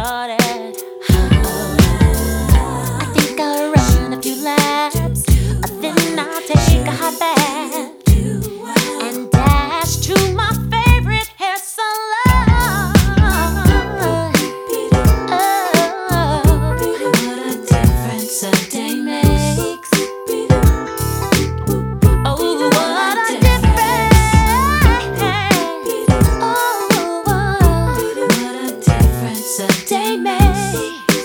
started. I think I'll run a few laps, then I'll take a hot bath and dash to my favorite hair salon. What a difference a day makes. Oh, what a difference. Oh, what a difference a day makes.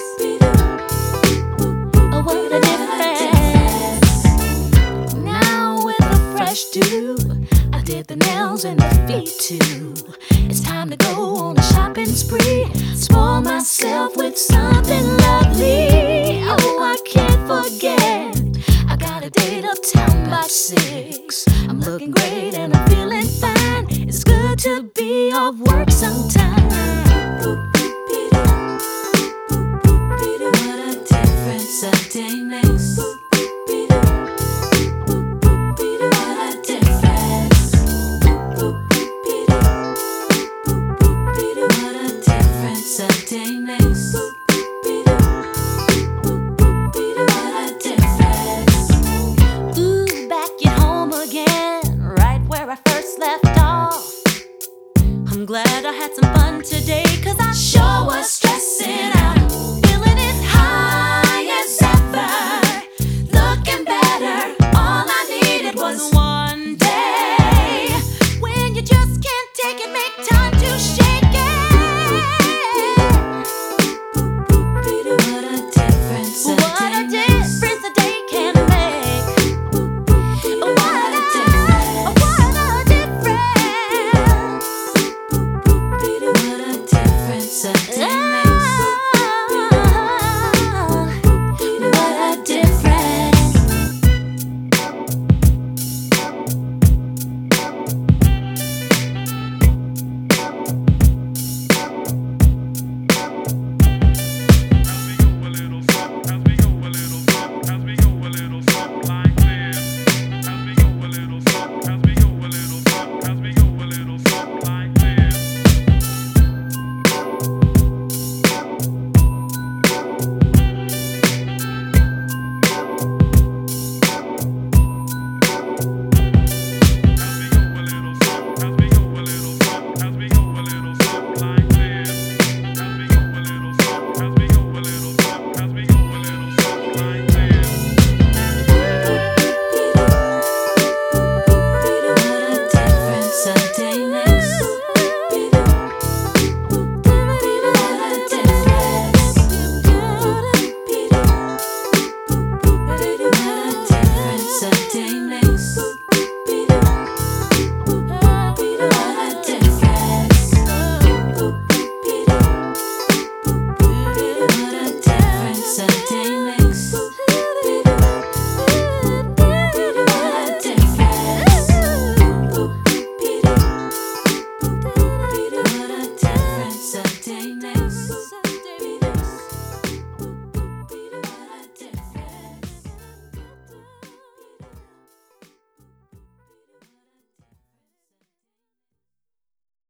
Oh, what a difference. Now with a fresh do, I did the nails and the feet too. It's time to go on a shopping spree. Spoil myself with something lovely. Oh, I can't forget, I got a date uptown by 6. I'm looking great and I'm feeling fine. It's good to be off work sometime.